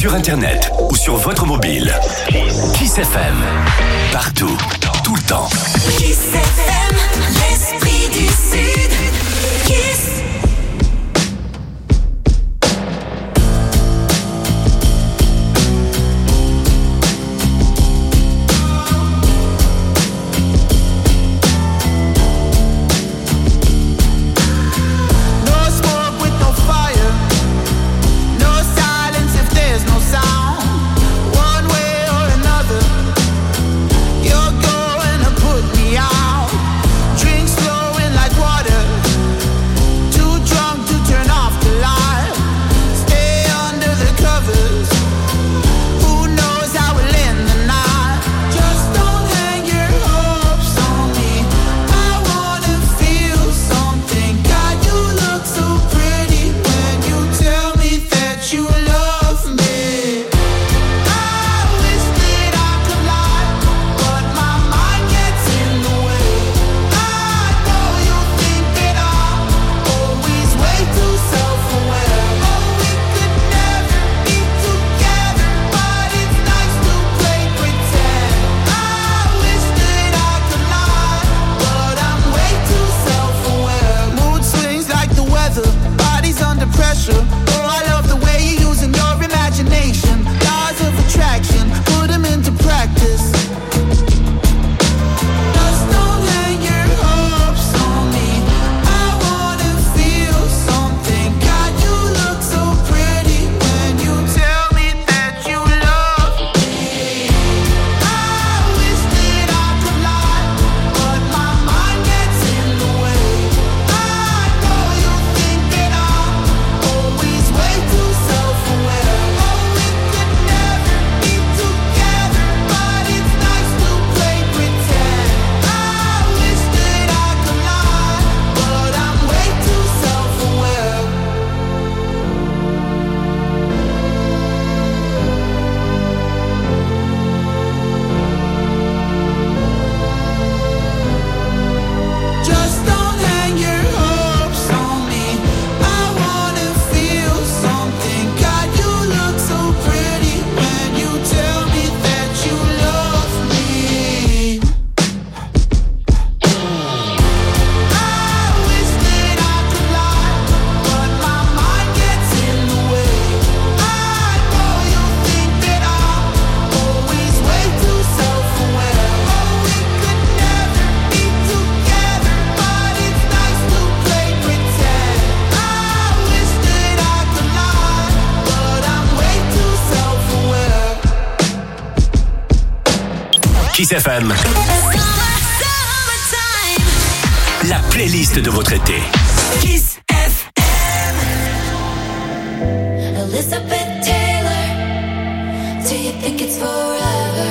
sur internet ou sur votre mobile. Kiss FM. Partout, tout le temps. Kiss FM, l'esprit du Sud. Kiss. Kiss FM. La playlist de votre été. Kiss FM. Elizabeth Taylor, do you think it's forever?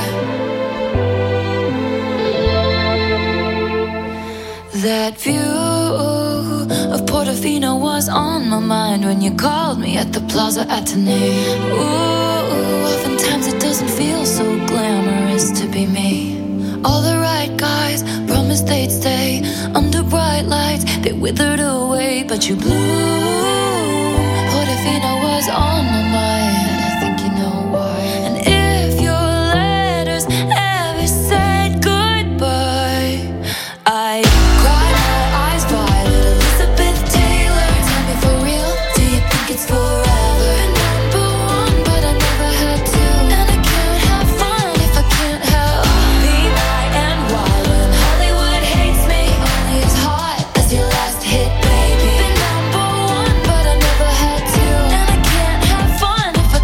That view of Portofino was on my mind when you called me at the Plaza Athénée. Ooh, oftentimes it doesn't feel so glamorous to be me. All the right guys promised they'd stay under bright lights. They withered away, but you blew. Portofino was on my mind. I think you know why. And if your letters ever said goodbye, I cried my eyes violet. Elizabeth Taylor, tell me for real, do you think it's forever? Number one, but I never had to. And I can't have fun if I can't help being high and wild. When Hollywood hates me, only as hot as your last hit, baby. Been number one, but I never had to. And I can't have fun if I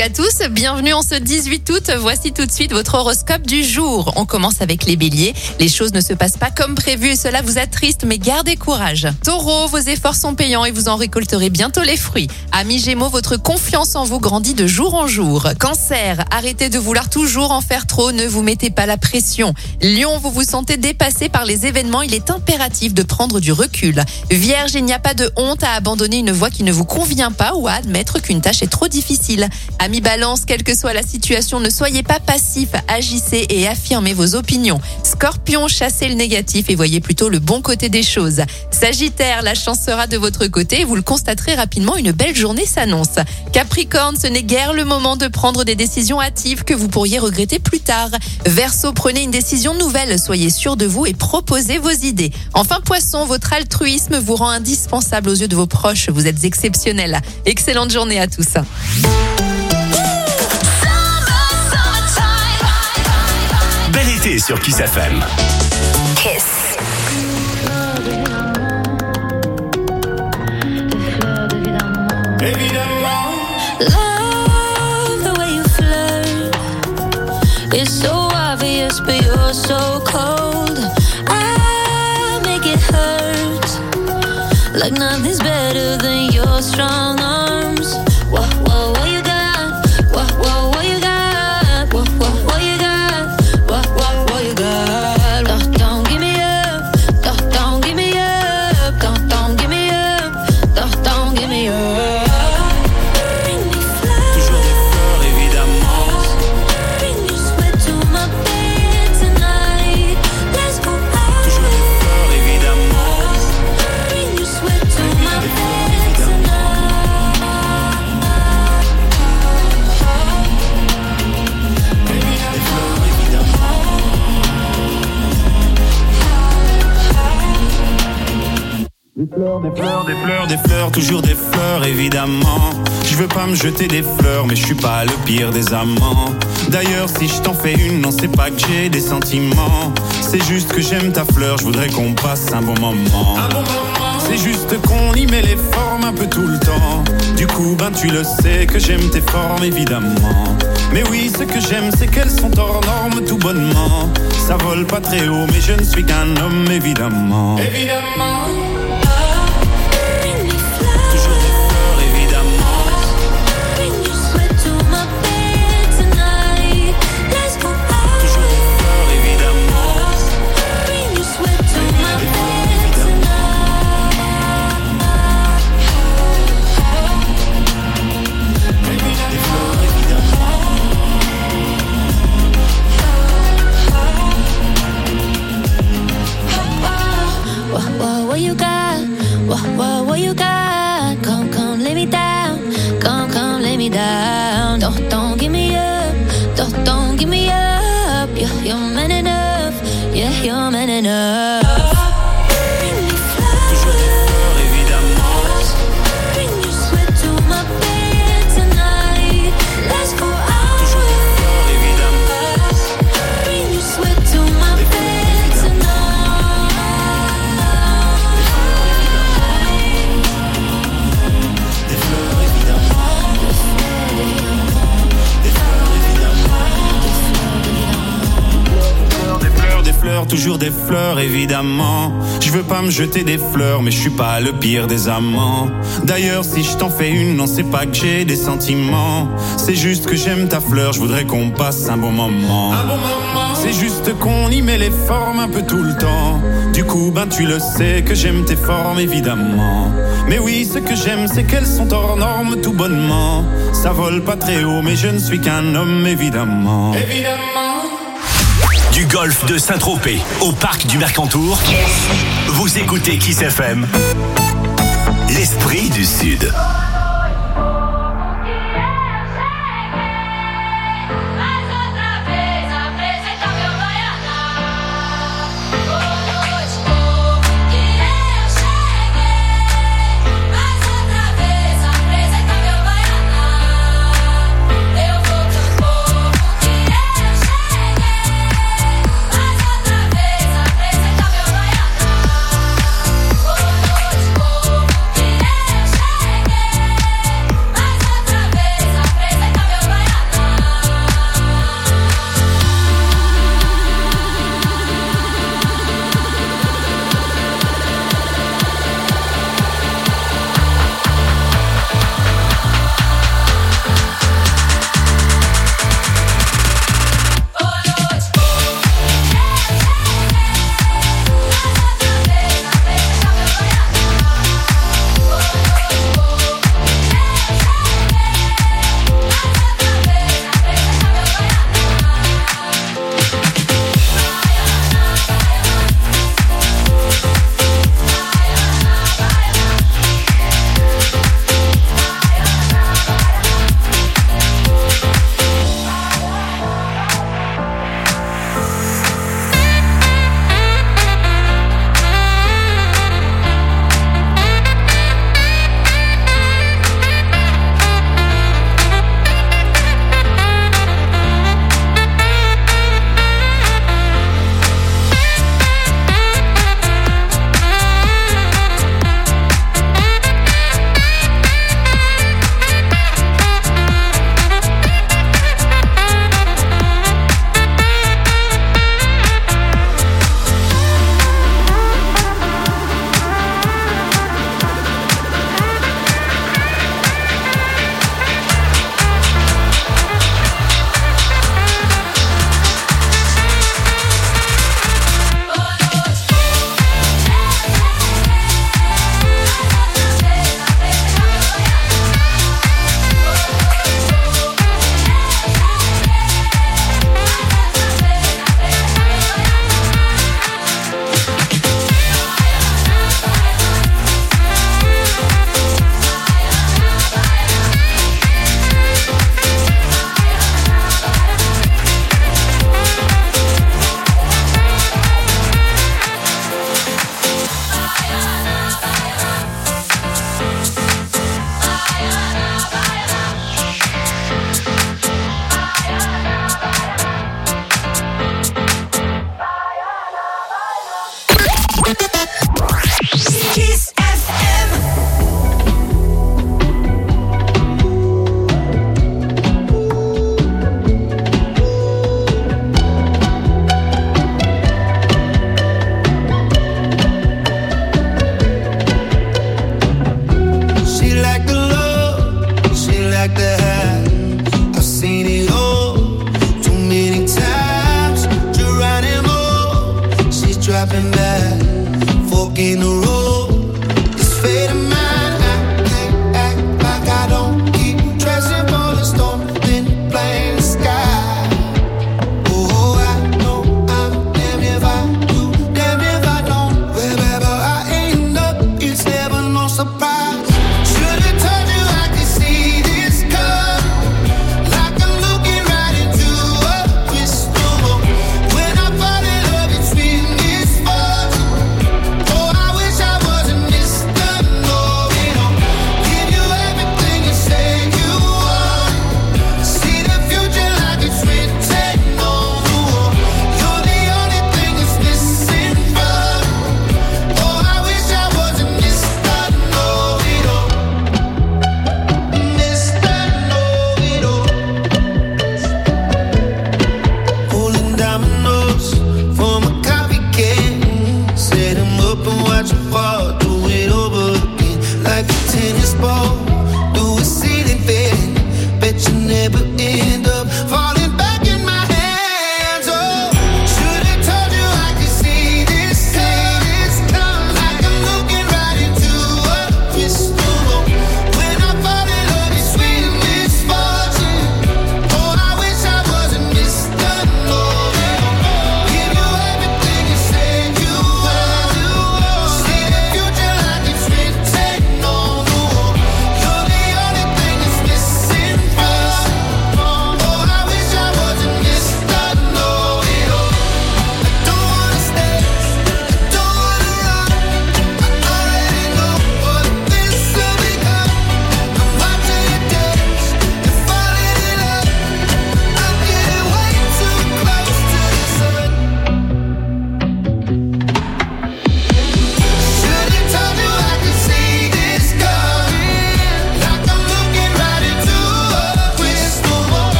Salut à tous, bienvenue en ce 18 août. Voici tout de suite votre horoscope du jour. On commence avec les béliers. Les choses ne se passent pas comme prévu et cela vous attriste, mais gardez courage. Taureau, vos efforts sont payants et vous en récolterez bientôt les fruits. Amis Gémeaux, votre confiance en vous grandit de jour en jour. Cancer, arrêtez de vouloir toujours en faire trop, ne vous mettez pas la pression. Lion, vous vous sentez dépassé par les événements, il est impératif de prendre du recul. Vierge, il n'y a pas de honte à abandonner une voie qui ne vous convient pas ou à admettre qu'une tâche est trop difficile. Amis Balance, quelle que soit la situation, ne soyez pas passif, agissez et affirmez vos opinions. Scorpion, chassez le négatif et voyez plutôt le bon côté des choses. Sagittaire, la chance sera de votre côté et vous le constaterez rapidement, une belle journée s'annonce. Capricorne, ce n'est guère le moment de prendre des décisions hâtives que vous pourriez regretter plus tard. Verseau, prenez une décision nouvelle, soyez sûr de vous et proposez vos idées. Enfin Poisson, votre altruisme vous rend indispensable aux yeux de vos proches, vous êtes exceptionnel. Excellente journée à tous. Bel été sur Kiss FM. Kiss. Love the way you flirt. It's so obvious, but you're so cold. I make it hurt. Like nothing's better than your strong arms. What you got? What you got? What you got? What you got? Don't give me up. Don't give me up. Don't give me up. Don't give me up. Bring me flowers. Toujours des fleurs, évidemment. Bring your sweat to my bed tonight. Let's go out. Toujours des fleurs, évidemment. Bring your sweat to my bed tonight. Des fleurs, toujours des fleurs, évidemment. Je veux pas me jeter des fleurs, mais je suis pas le pire des amants. D'ailleurs, si je t'en fais une, non, c'est pas que j'ai des sentiments. C'est juste que j'aime ta fleur, je voudrais qu'on passe un bon moment. C'est juste qu'on y met les formes un peu tout le temps. Du coup, tu le sais que j'aime tes formes, évidemment. Mais oui, ce que j'aime, c'est qu'elles sont hors normes tout bonnement. Ça vole pas très haut, mais je ne suis qu'un homme, évidemment. Bring me flowers. Toujours des fleurs, évidemment. Bring your sweat to my bed tonight. Let's go out. Toujours des fleurs, évidemment. Bring your sweat to my bed tonight. What you got? What you got? Come, lay me down. Come, lay me down. Don't give me up. Don't give me up. You're man enough. Yeah, you're man enough. Bring me Toujours des flowers. fleurs, évidemment. Bring your sweat to my bed tonight. Let's go out. Toujours des fleurs, évidemment. Bring your sweat to my bed tonight. Des fleurs, toujours des fleurs, évidemment. Je veux pas me jeter des fleurs, mais je suis pas le pire des amants. D'ailleurs, si je t'en fais une, non, c'est pas que j'ai des sentiments. C'est juste que j'aime ta fleur, je voudrais qu'on passe un bon moment. C'est juste qu'on y met les formes un peu tout le temps. Du coup, tu le sais que j'aime tes formes, évidemment. Mais oui, ce que j'aime, c'est qu'elles sont hors normes tout bonnement. Ça vole pas très haut, mais je ne suis qu'un homme, évidemment. Du golfe de Saint-Tropez au parc du Mercantour, vous écoutez Kiss FM, l'esprit du Sud. like that. I've seen it all too many times. Geronimo, she's dropping back, fork in the road. This fate of mine, I can't act like I don't keep dressing for the storm, then blame the sky. Oh, I know I'm damned if I do, damned if I don't. Wherever I end up, it's never no surprise.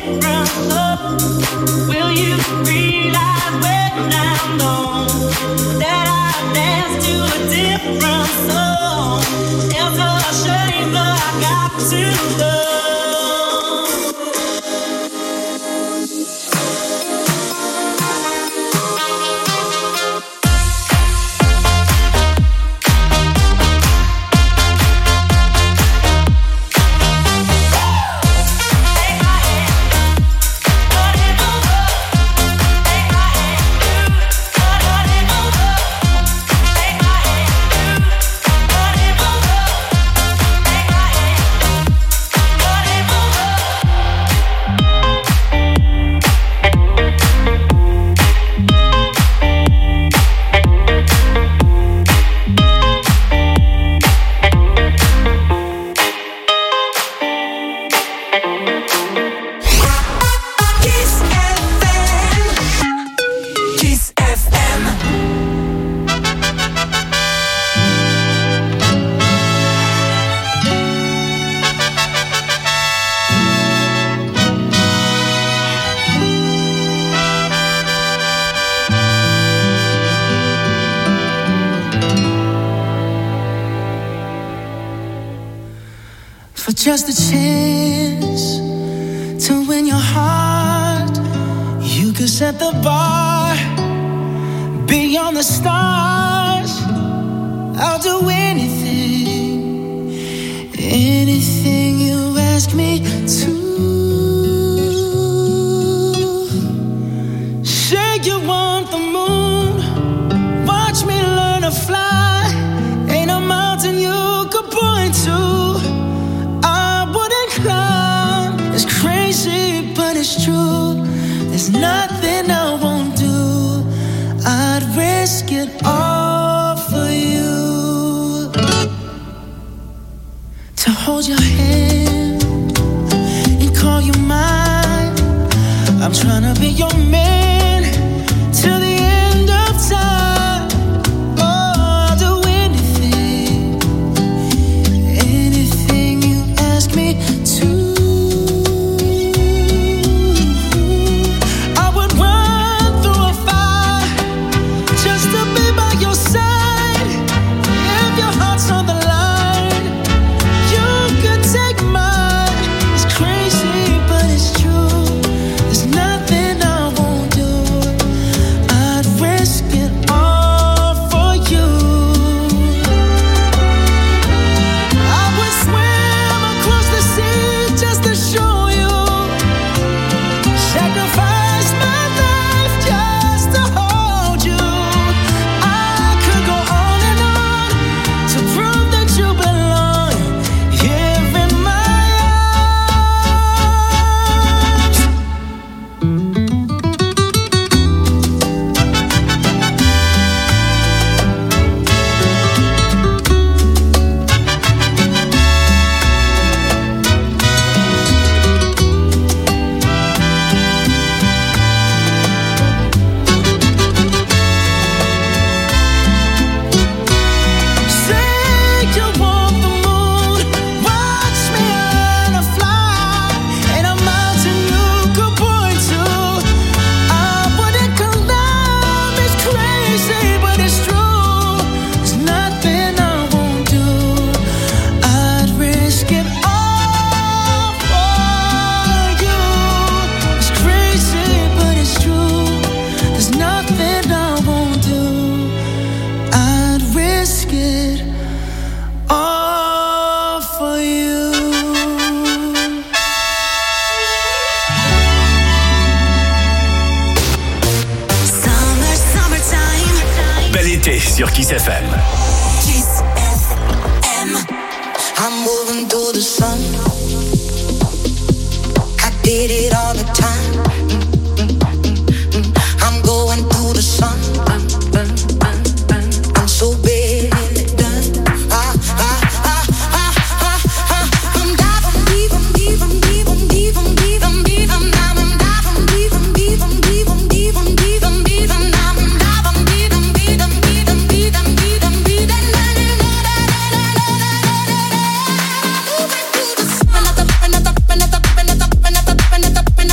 Just a chance to win your heart. You could set the bar beyond the stars. I'll do anything, anything you ask me to. Say you want the moon, watch me learn to fly. Ain't a mountain you could point to. It's crazy, but it's true. There's nothing I won't do. I'd risk it all for you. To hold your hand and call you mine. I'm trying to be your man till the end of time. Oh, I'll do anything, anything you ask me to. Sur Kiss FM. Kiss FM. I'm moving through the sun. I did it all the time. I'm going through the sun. I'm so bad done. I'm diving deep, I'm deep, I'm deep, I'm deep, I'm deep, I'm deep, I'm diving deep, I'm deep, I'm deep, I'm deep, I'm deep, I'm deep, I'm diving deep, I'm deep, I'm deep, I'm deep, I'm deep, I'm deep, moving through the sun.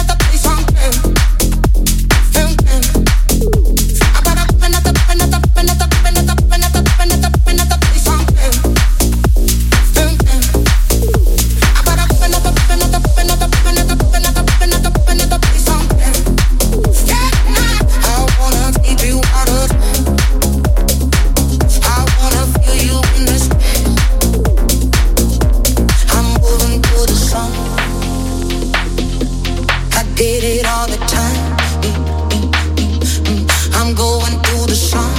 did it all the time. I'm going through the song.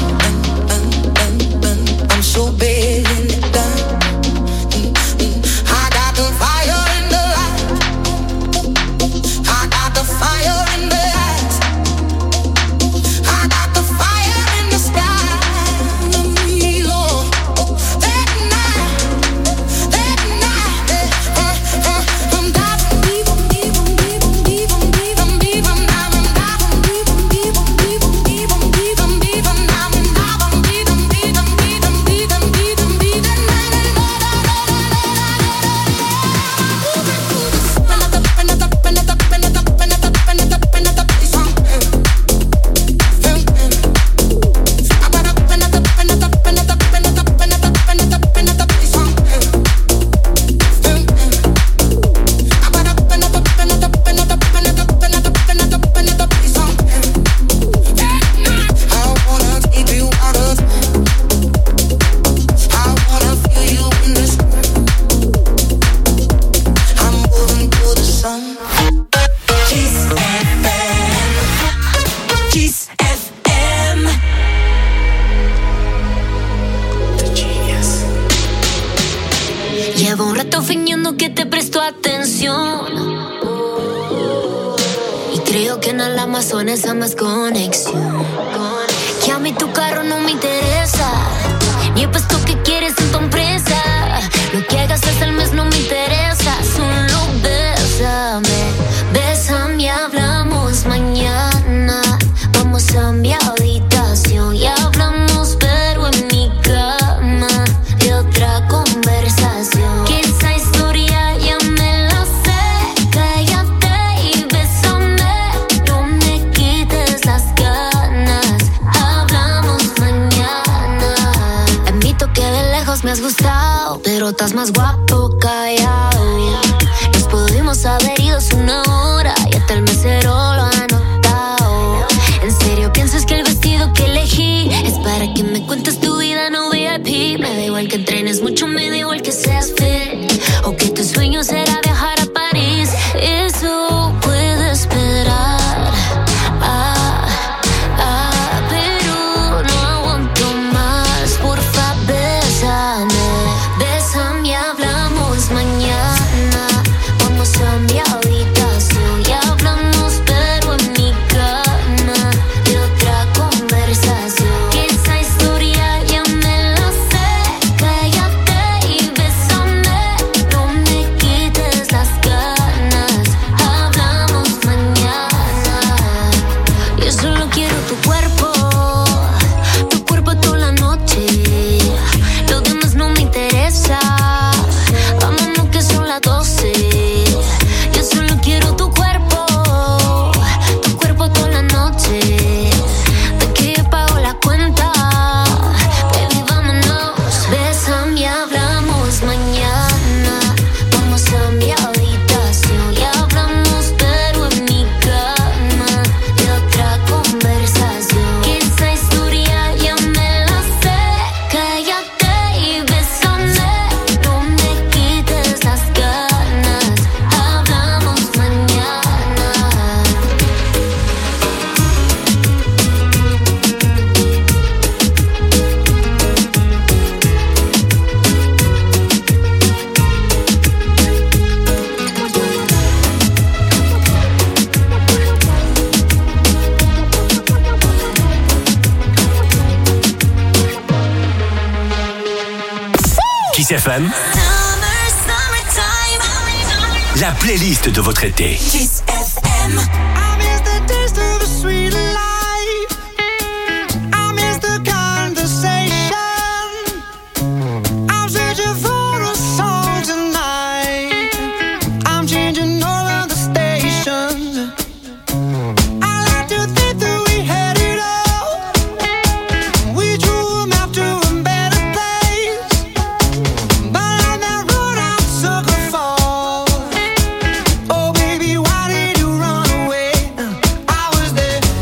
I'm so big in it done. I got the fire in the light. I got the fire in the eyes. I got the fire in the sky. Lord, that night, I'm diving deep, deep, deep, deep, deep, deep, I'm diving deep, deep, deep, deep, deep, I'm diving deep, I'm diving deep, deep, deep, deep, deep, Llevo un rato fingiendo que te presto atención y creo que en el Amazonas hay más conexión. Que a mí tu carro no me interesa, ni el puesto que quieres en tu empresa. Lo que hagas hasta el mes no me interesa, solo bésame, bésame y hablamos mañana. Vamos a mi habitación y hablamos, pero en mi cama, de otra conversación. Que esa historia ya me la sé. Cállate y bésame, no me quites las ganas. Hablamos mañana. Admito que de lejos me has gustado, pero estás más guapo callado. Nos pudimos haber ido hace una hora y hasta el mesero lo ha notado. ¿En serio piensas que el vestido que elegí es para que me cuentes tu vida no VIP? Me da igual que entrenes mucho, me da igual que seas fit, o que tu sueño será viajar a París. Eso puede esperar, pero no aguanto más. Porfa, bésame, bésame y hablamos mañana. Vamos a mi habitación y hablamos, pero en mi cama, de otra conversación. Que esa historia ya me la sé. Cállate y bésame, no me quites las ganas. Hablamos mañana. Yo solo quiero tu cuerpo toda la noche. Lo demás no me interesa. Vámonos que son las 12. Yo solo quiero tu cuerpo toda la noche. De que yo pago la cuenta, baby, vámonos. Bésame y hablamos mañana. Vamos a mi habitación y hablamos, pero en mi cama, de otra conversación. Que esa historia ya me la sé. Cállate y bésame, no me quites las ganas. Hablamos mañana. Kiss FM, la playlist de votre été. Kiss FM. I miss the taste of a sweet life. I miss the conversation. I'm searching for a song tonight. I'm changing all of the stations. I like to think that we had it all. We drew a map to a better place. But on that road I took a fall. Oh baby, why did you run away? I was there.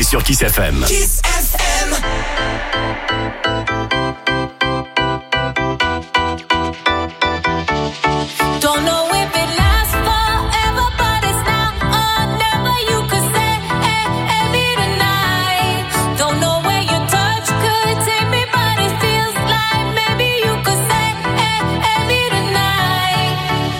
sur Kiss FM. Kiss FM. Don't know if it lasts forever, but it's now or never. You could say, hey, me tonight. Don't know where your touch could take me, but it feels like maybe you could say, hey, me tonight.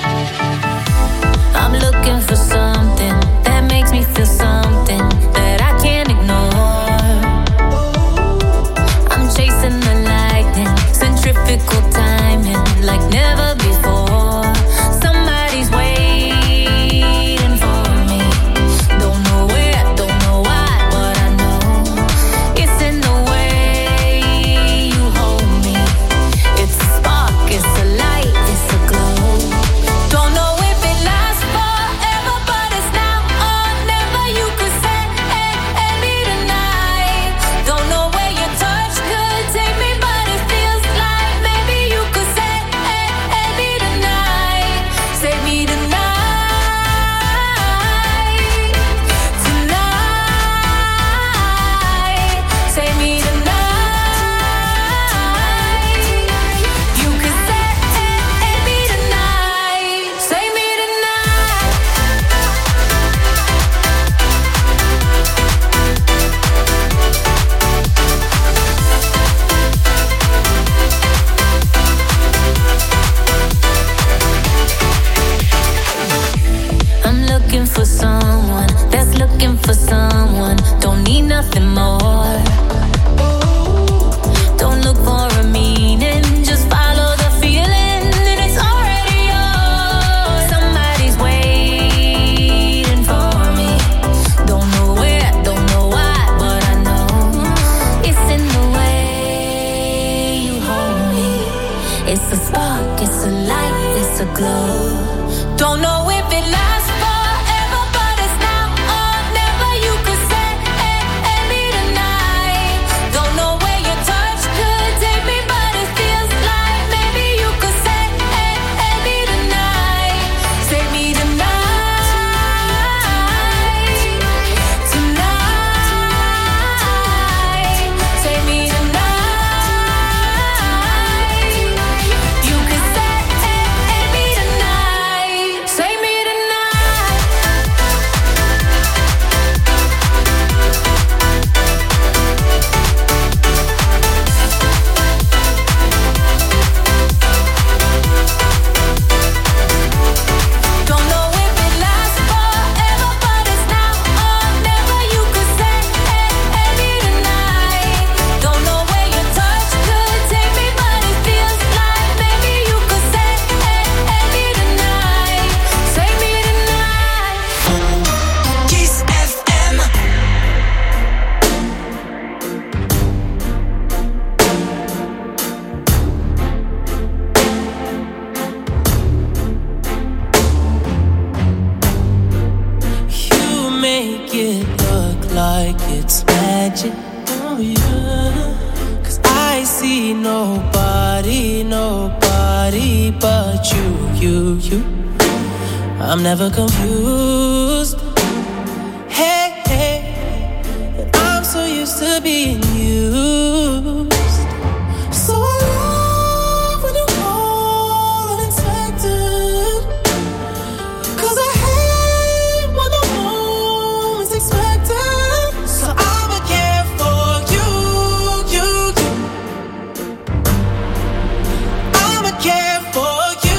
I'm looking for something that makes me feel something that I can't ignore. I'm chasing the lightning, centrifugal timing, like never before. Somebody's waiting for me. Don't know where, don't know why, but I know it's in the way you hold me. It's a spark, it's a light, it's a glow. Don't know if it lasts forever, but it's now or never. You could say, hey, me tonight. Don't know where your touch could take me, but it feels like maybe you could say, hey, me tonight. Save me tonight. Tonight. Save me tonight. You could say, hey, me tonight. Save me tonight. I'm looking for someone that's looking for someone. Don't need nothing more. Don't look for a meaning, just follow the feeling, and it's already yours. Somebody's waiting for me. Don't know where, don't know why, but I know it's in the way you hold me. It's a spark, it's a light, it's a glow. Don't know if it lasts forever, but it's now or never. You could say, hey, me tonight. Don't know where your touch could take me, but it feels like maybe you could say, hey, me tonight. Save me tonight. Tonight. Save me tonight. You could say, hey, me tonight. Save me tonight. Don't know if it lasts forever, but it's now or never. You could say, hey, me tonight. Don't know where your touch could take me, but it feels like maybe you could say, hey, me tonight. Save me tonight. Kiss FM. You make it look like it's magic. Oh yeah. 'Cause I see nobody but you. I'm never confused. Hey, and I'm so used to being used. So I love when you call unexpected. 'Cause I hate when the moment's expected. So I'ma care for you. I'ma care for you.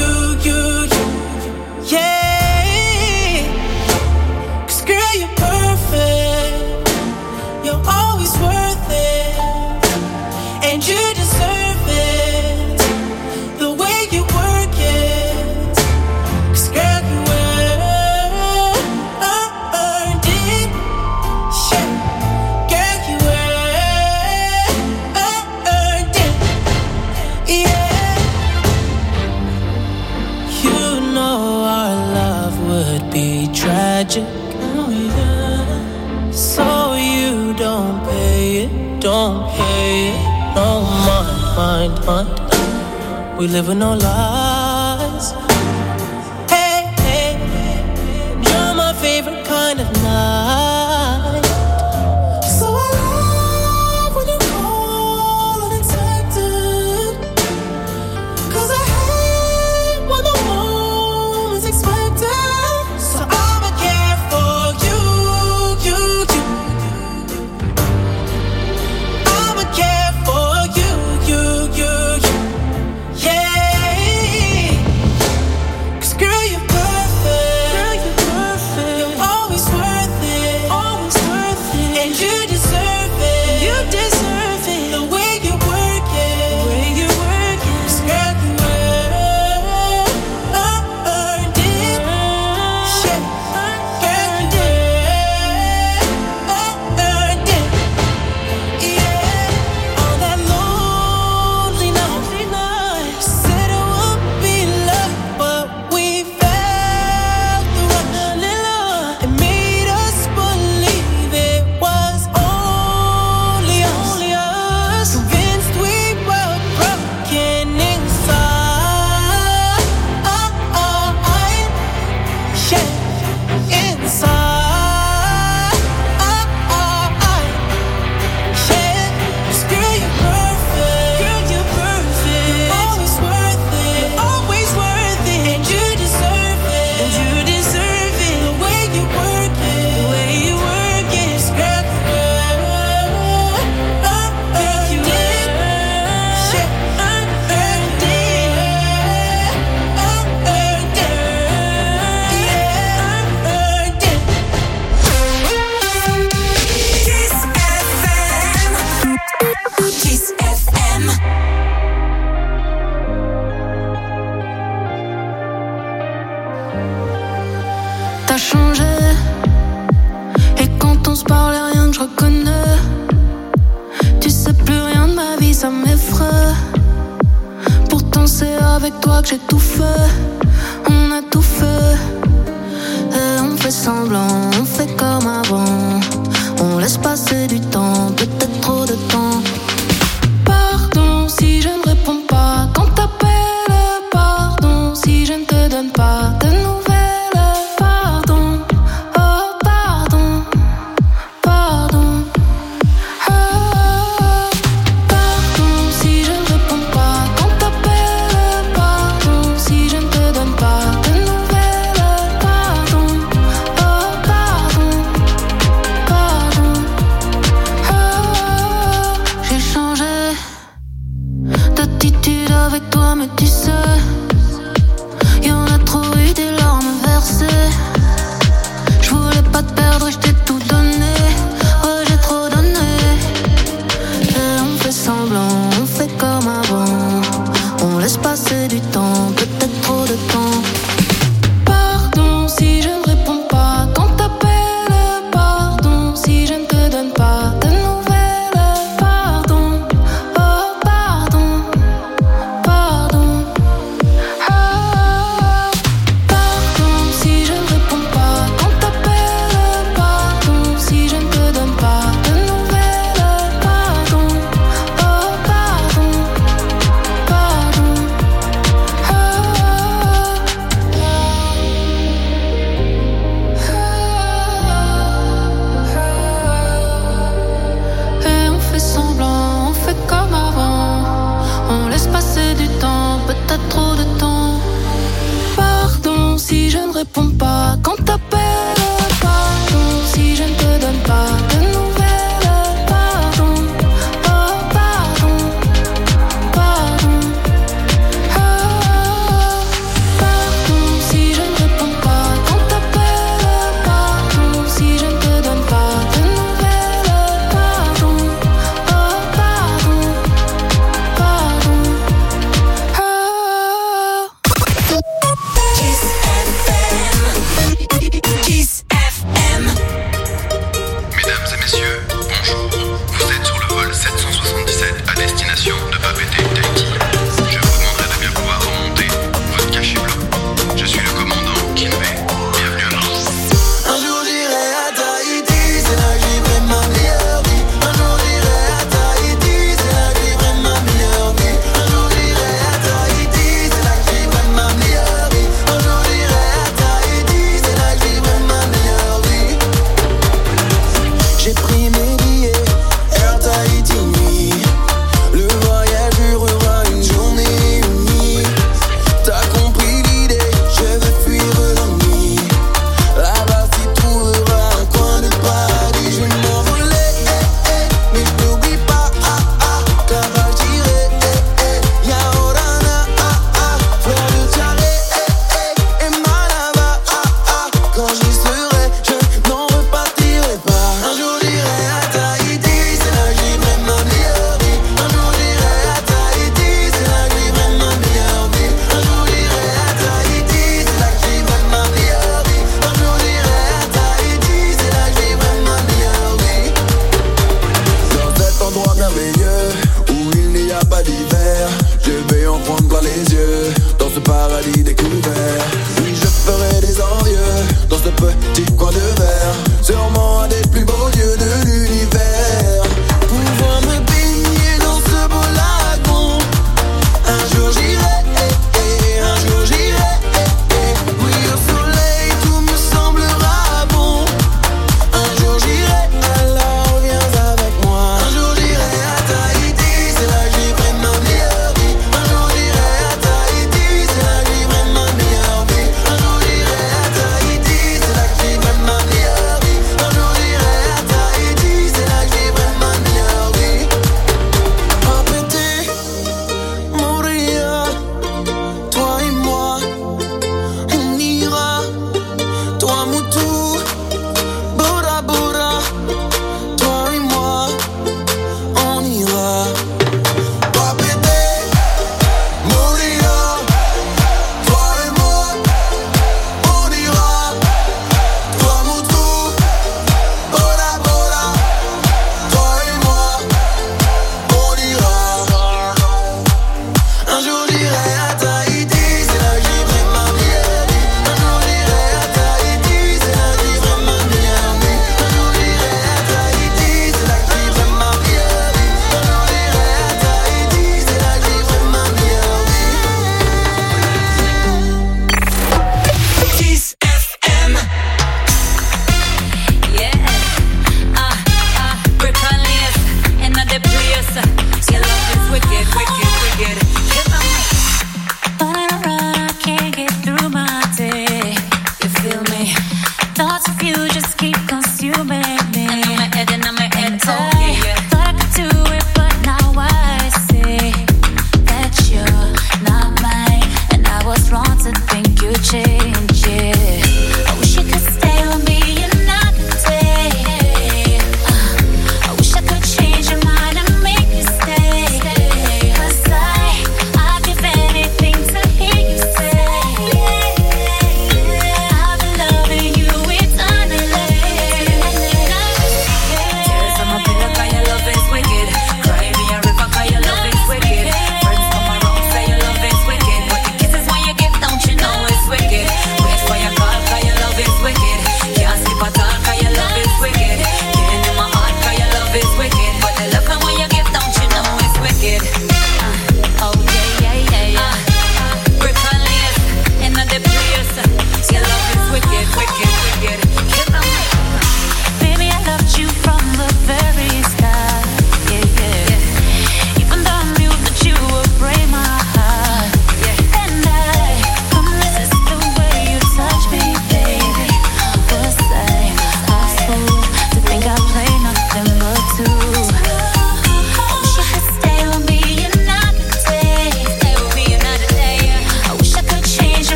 Yeah. 'Cause girl, you're perfect. You're always worth it. And you deserve it. The way you work it. 'Cause girl, you earned it. Yeah. Girl, you earned it. Yeah. You know our love would be tragic. Oh yeah. So you don't pay it. No mind. We live with no lies. Hey, you're my favorite kind of night. avec toi que j'ai tout fait. On a tout fait. Et on fait semblant, on fait comme avant. On laisse passer du temps, peut-être trop de temps. Pardon si je ne réponds pas quand t'appelles. Pardon si je ne te donne pas de nouvelles. Pardon, oh pardon, pardon. Oh, pardon si je ne réponds pas quand t'appelles. Pardon si je ne te donne pas de nouvelles. Pardon, oh pardon, pardon. Oh, j'ai changé d'attitude avec toi, mais tu sais, y'en a trop eu des larmes versées. Je voulais pas te perdre, je t'ai tout donné. Ouais, j'ai trop donné. Et on fait semblant, on fait comme avant. On laisse passer du temps, peut-être trop de temps. Pardon si je ne réponds pas quand t'appelles. Pardon si je ne te donne pas de nouvelles. Pardon, oh pardon, pardon. Oh, pardon si je ne réponds pas quand t'appelles. Pardon si je ne te donne pas de nouvelles. Pardon, oh pardon, pardon. Et on fait semblant, on fait comme avant. On laisse passer du temps, peut-être trop de temps. Pardon si je ne réponds pas quand t'appelles. Pardon si je ne te donne pas de nouvelles. Pardon, oh pardon, pardon. Oh, pardon si je ne réponds pas quand t'appelles. Pardon si je ne te donne pas de nouvelles. Pardon, oh pardon, pardon. Kiss FM. Mesdames et messieurs, bonjour. Vous êtes sur le vol 777 à destination de Papeete, Tahiti. Je vous demanderai de bien vouloir remonter votre cachet blanc. Je suis le commandant Kinvey. Bienvenue à bord. Un jour j'irai à Tahiti, c'est là que je vivrai ma meilleure vie. Un jour j'irai à Tahiti, c'est là que je vivrai ma meilleure vie. Un jour j'irai à Tahiti, c'est là que je vivrai ma meilleure vie. Un jour j'irai à Tahiti, c'est là que je vivrai ma meilleure vie. J'ai pris mes billets, Air Tahiti nuit. Le voyage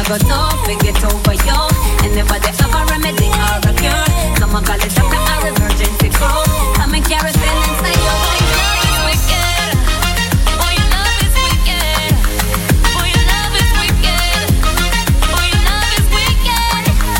go tough, we get over you. And never they have a remedy or a cure. Some call it doctor or emergency crew. Come and carry feelings say your boy love is wicked. Boy your love is wicked. Boy your love is wicked. Boy your love is wicked.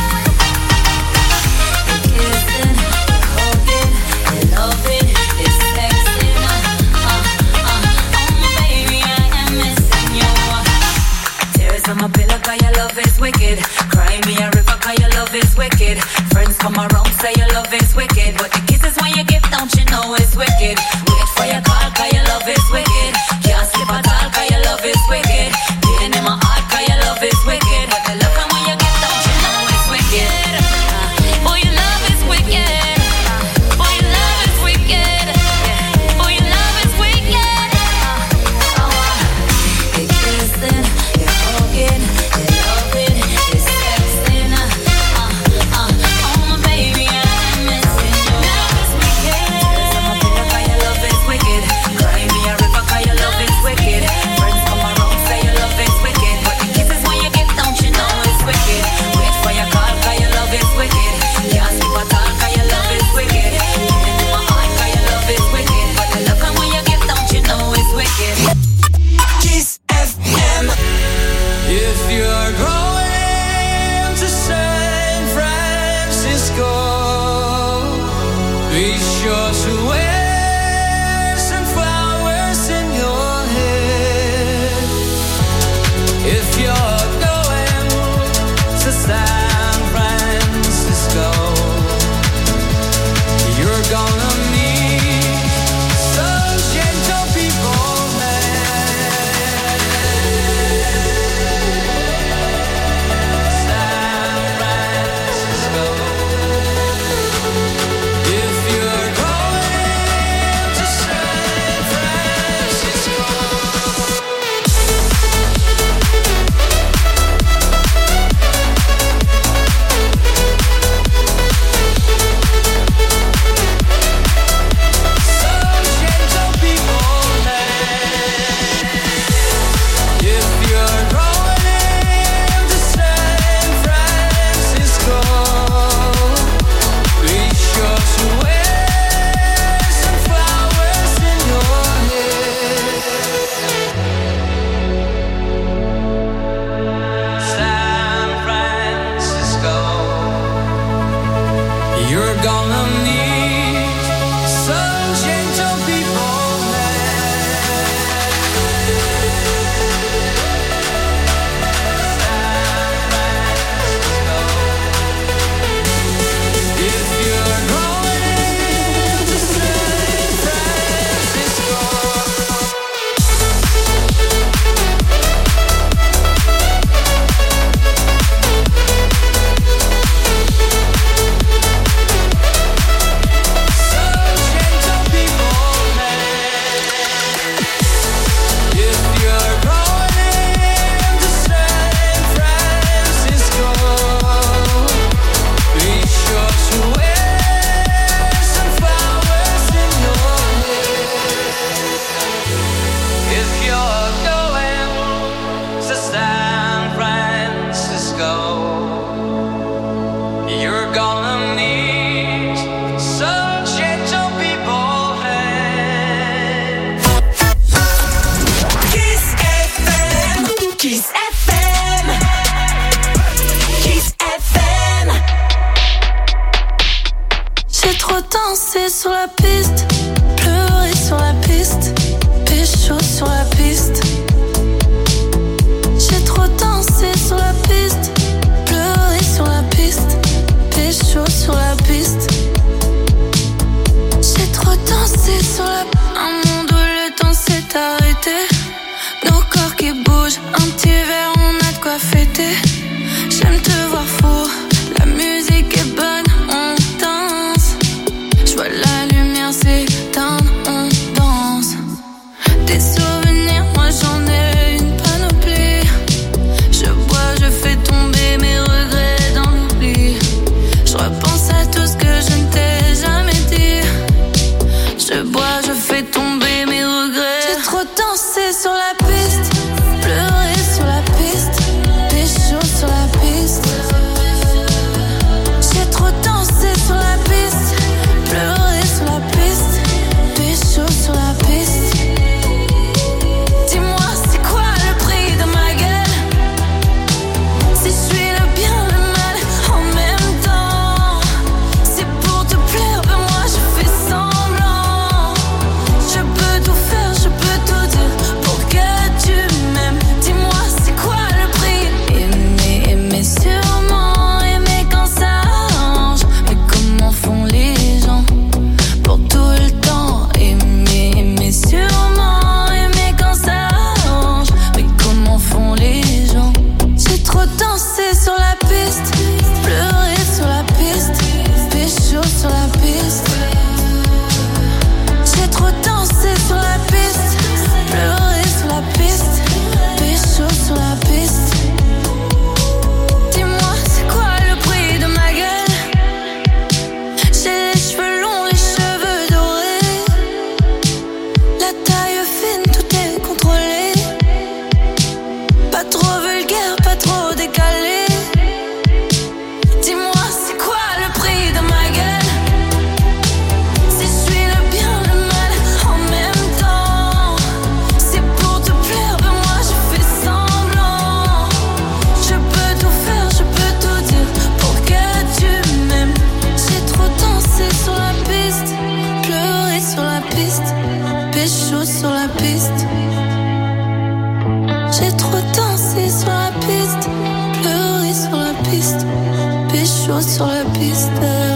You're kissing, you're hugging, you're loving, it's sexing. Oh my baby, I am missing you. Tears on my pillow 'cause your love is wicked. Cry me a river 'cause your love is wicked. Friends come around say your love is wicked, but the kisses when you give don't you know it's wicked. Wait for your call 'cause your love is wicked. Can't sleep at all 'cause your love is wicked. Pain in my heart 'cause your love is wicked, but the love when you give don't you know it's wicked. Boy your love is wicked. Boy your love is wicked. Boy your love is wicked. You're kissing, you're hugging, you're loving, it's sexing. Oh my baby, I am missing you. Love is wicked. Some of your love is wicked. Cry me a river 'cause your love is wicked. Friends come around say your love is wicked, but the kisses when you give don't you know it's wicked. Wait for your call 'cause your love is wicked. Can't sleep at all 'cause your love is wicked. Pain in my heart 'cause your love is wicked, but the love when you give don't you know it's wicked. Kiss FM. If you're going to San Francisco, be sure to wear some flowers in your hair. If you're going to San Francisco, you're gonna meet some gentle people there. San Francisco. If you're going to San Francisco. Some gentle people there. If you're going to San Francisco, be sure to wear some flowers in your hair. San Francisco, you're gonna meet some gentle people there. If you're going to San Francisco. Some gentle people there. If you're going to San Francisco, be sure to wear some flowers in your hair. If you're going to San Francisco, you're gonna meet some gentle people there. Kiss FM. Kiss FM. Kiss FM. J'ai trop dansé sur la piste, pleuré sur la piste, pécho sur la piste. J'ai trop dansé sur la piste, pleuré sur la piste, pécho sur la piste. J'ai trop dansé sur la... Un monde où le temps s'est arrêté, nos corps qui bougent, un petit verre, on a de quoi fêter. J'aime te voir fou, la musique est bonne, on danse. Je vois la lumière s'éteindre, on danse. Des souvenirs, moi j'en ai une panoplie. Je bois, je fais tomber mes regrets dans l'oubli. Je repense à tout ce que je ne t'ai jamais dit. Je bois, je fais tomber mes regrets. J'ai trop dansé sur la piste, pleuré sur la piste, pécho sur J'ai trop dansé sur la piste, pleuré sur la piste, pécho sur la piste.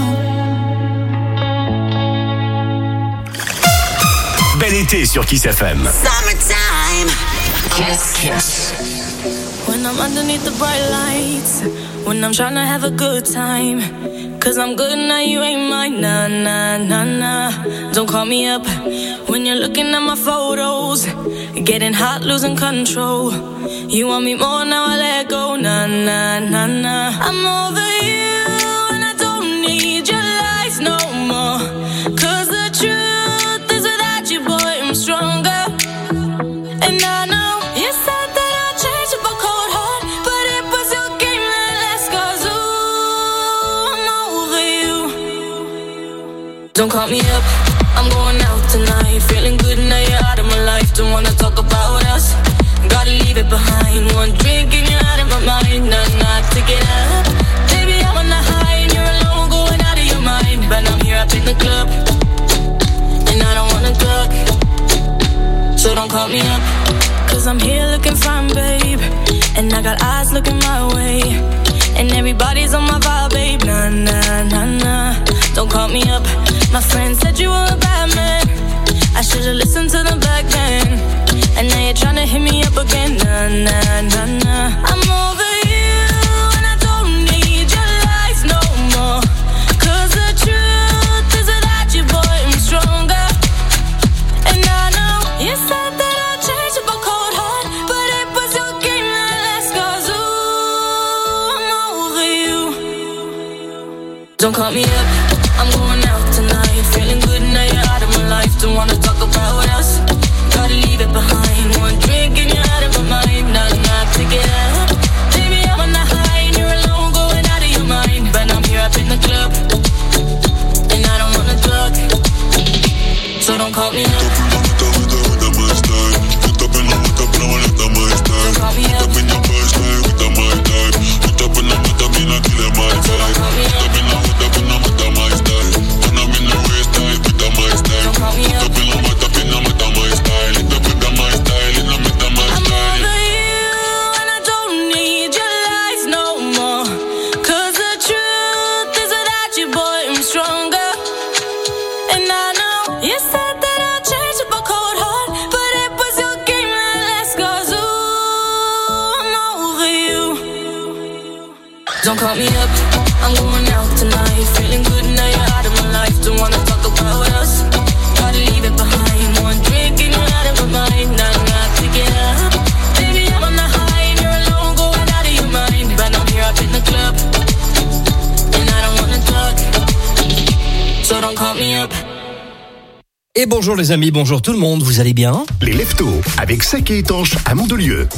Bel été sur Kiss FM. Summertime. Kiss. When I'm underneath the bright lights, when I'm trying to have a good time, 'cause I'm good now, you ain't mine, nah, nah, nah, nah. Don't call me up when you're looking at my photos, getting hot, losing control. You want me more, now I let go, nah, nah, nah, nah. I'm over you and I don't need your lies no more, 'cause the truth is without you, boy, I'm stronger. And I know you said that I'd change if I cold heart, but it was your game that last, 'cause ooh, I'm over you. Don't call me up, I'm going out tonight, feeling good now you're out of my life. Don't wanna talk about us, gotta leave it behind. One drink and you're out of my mind, not to get up. Baby, I'm on the high and you're alone, going out of your mind. But I'm here up in the club, and I don't wanna talk, so don't call me up, 'cause I'm here looking fine, babe, and I got eyes looking my way, and everybody's on my vibe, babe, nah, nah, nah, nah. Don't call me up, my friend said you were a bad man, I should've listened to the back then, and now you're tryna hit me up again, nah, nah, nah, nah. I'm over you and I don't need your lies no more, 'cause the truth is without you, boy, I'm stronger. And I know you said that I'd change if I cold heart, but it was your game that last, 'cause ooh, I'm over you. Don't call me up, I'm going out tonight, feeling good now you're out of my life. Don't wanna talk about us, gotta leave it behind. One drink and you're out of my mind, not to get up. Baby, I'm on the high and you're alone, going out of your mind. But I'm here up in the club, and I don't wanna talk, so don't call me up. Don't call me up, I'm going out tonight, feeling good now you're out of my life. Don't wanna talk about us, gotta leave it behind. One drink and you're out of my mind, not to get up. Baby, I'm on the high and you're alone, going out of your mind. But I'm here up in the club, and I don't wanna talk, so don't call me up. Et bonjour les amis, bonjour tout le monde, vous allez bien ? Les Leftos avec Sac et Étanche à Mandelieu.